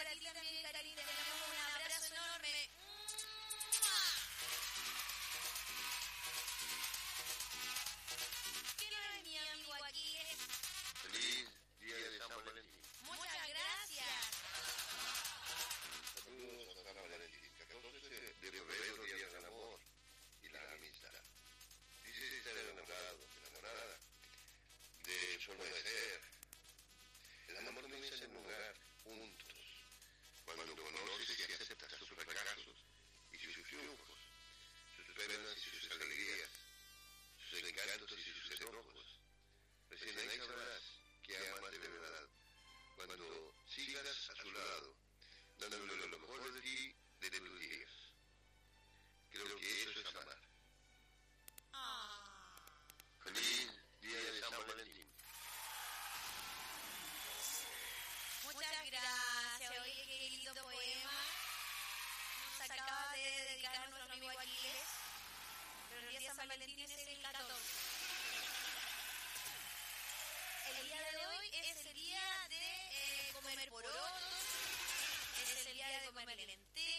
para ti también, Karin, te damos un abrazo enorme. ¿Quién es mi amigo Aquiles? Feliz día de San Valentín. Muchas gracias. Saludos a San Valentín. 14 de febrero, día del amor y la amistad. Dice estar enamorado, enamorada de su amanecer. El amor comienza en un lugar juntos, cuando conoces y aceptas sus fracasos y sus triunfos, sus penas y sus alegrías, sus encantos y sus enojos. Recién ahí sabrás que amas de verdad, cuando sigas a su lado, dándole lo mejor de ti, de tus días. Creo que eso es amar. Feliz día de San Valentín. Muchas gracias. Oye, qué lindo poema. Nos acaba de dedicar nuestro amigo Aquiles. Pero el día de San Valentín es el 14. El día de hoy es el día de comer porotos. Es el día de comer lentejas.